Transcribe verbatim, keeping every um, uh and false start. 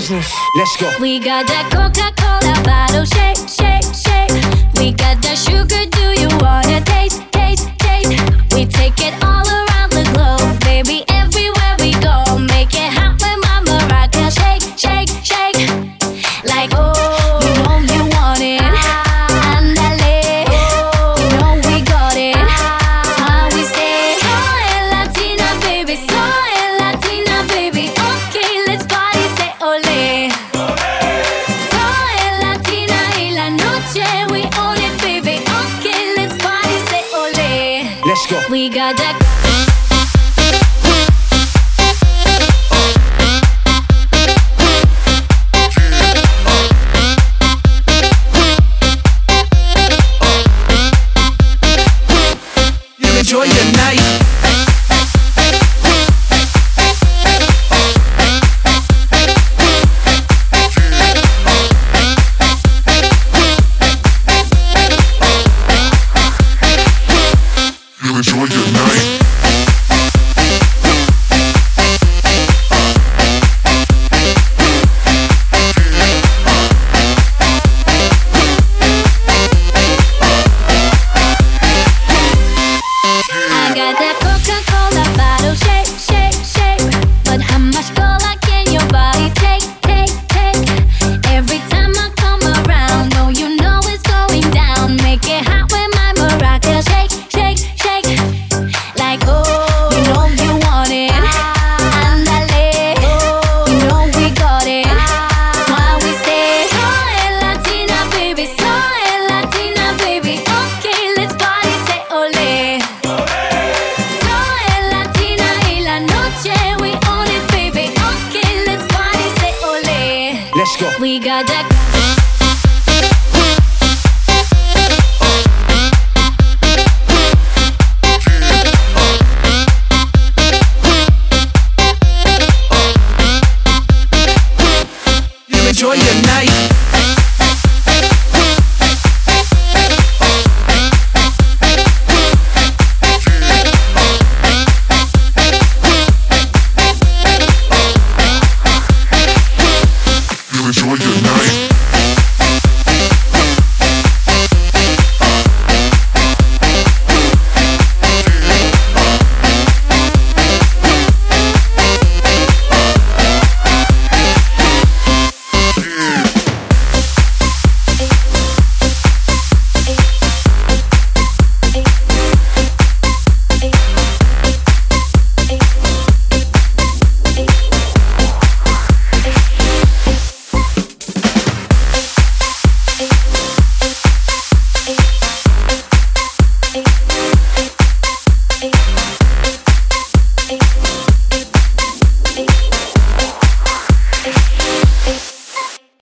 business. Let's go. We got that Coca-Cola bottle, shake, shake, shake. We got that sugar, do you wanna taste, taste, taste? We take it all around the globe, baby, everywhere we go. Make it hot with Mama Rock, shake, shake, shake. Like, oh, you know you want it. Andale, you know we got it. That's why we say, soy Latina, baby, soy Latina, baby. Okay, let's party, say ole. Soy Latina y la noche, we own it, baby. Okay, let's party, say ole. Let's go. We got that. Enjoy your night. You enjoy your night. I got that Coca-Cola bottle, shake, shake, shake. But how much cola can your body take, take, take? Every time I come around, oh, you know it's going down. Make it hot with my maraca, shake, shake, shake. Like, oh, you know you want it. Andale, you know we got it. That's why we say, soy Latina, baby, soy Latina, baby. Okay, let's party, say ole. Soy Latina y la noche, we own it, baby. Okay, let's party, say ole. Let's go. We got that.